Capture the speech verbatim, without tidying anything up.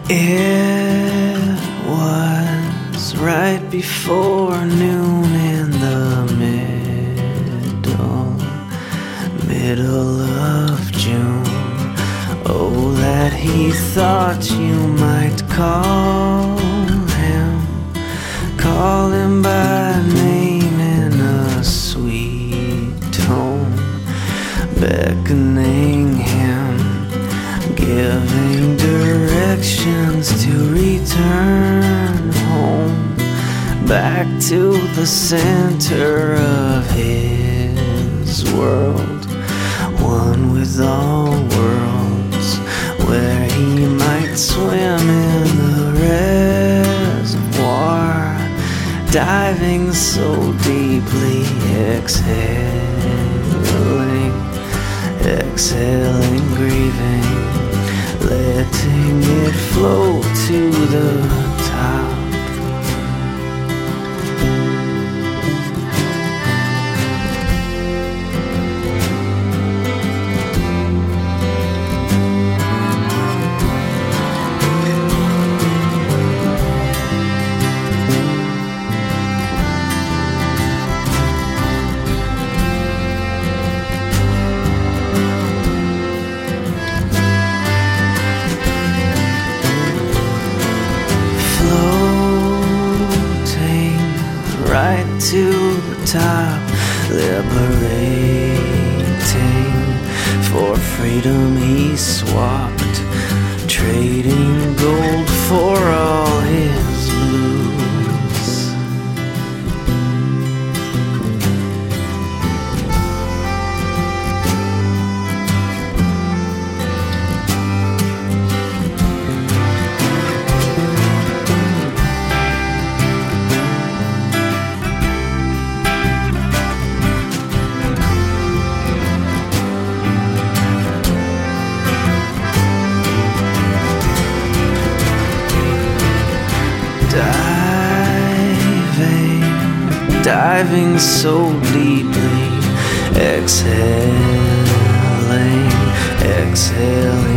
It was right before noon in the middle, middle of June. Oh, that he thought you might call him, call him by name in a sweet tone, beckoning him, giving directions to return home, back to the center of his world, one with all worlds, where he might swim in the reservoir, diving so deeply, exhaling, exhaling, grieving, letting it flow to the top. Right to the top, liberating. For freedom he swapped, trading gold for all his blues. Diving, diving so deeply, exhaling, exhaling.